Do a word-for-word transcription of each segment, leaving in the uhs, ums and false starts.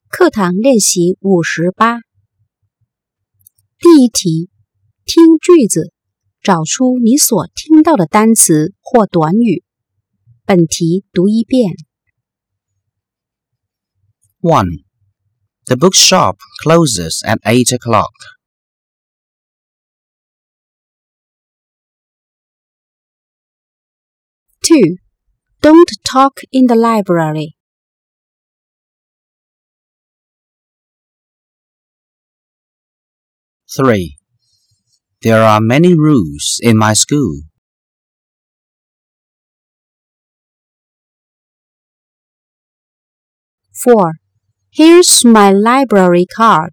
课堂练习五十八。第一题，听句子，找出你所听到的单词或短语。本题读一遍。 one. The bookshop closes at eight o'clock. two. Don't talk in the library. three. There are many rules in my school. four. Here's my library card.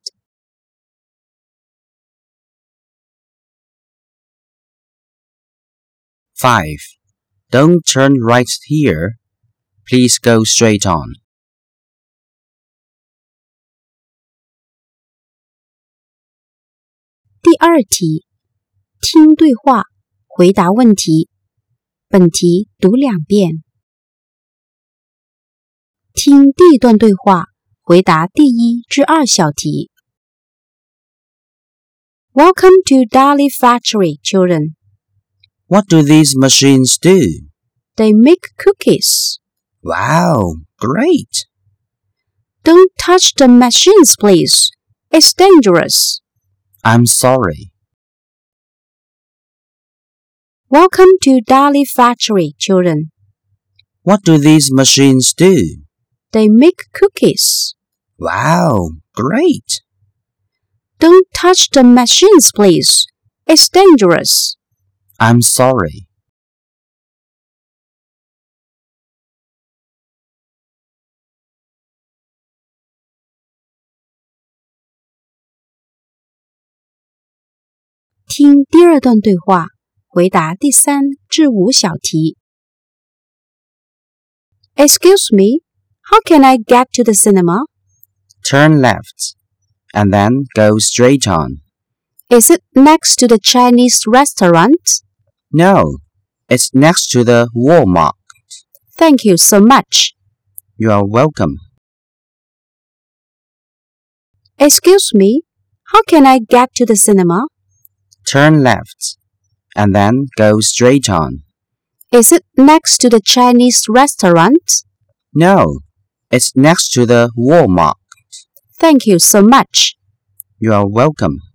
five. Don't turn right here. Please go straight on. 第二题，听对话，回答问题。本题读两遍。听第一段对话，回答第一至二小题。Welcome to Dali Factory, children. What do these machines do? They make cookies. Wow, great! Don't touch the machines, please. It's dangerous. I'm sorry. Welcome to Dali Factory, children. What do these machines do? They make cookies. Wow, great! Don't touch the machines, please. It's dangerous. I'm sorry. 听第二段对话，回答第三至五小题。Excuse me, how can I get to the cinema? Turn left, and then go straight on. Is it next to the Chinese restaurant? No, it's next to the Walmart. Thank you so much. You are welcome. Excuse me, how can I get to the cinema? Turn left, and then go straight on. Is it next to the Chinese restaurant? No, it's next to the Walmart. Thank you so much. You are welcome.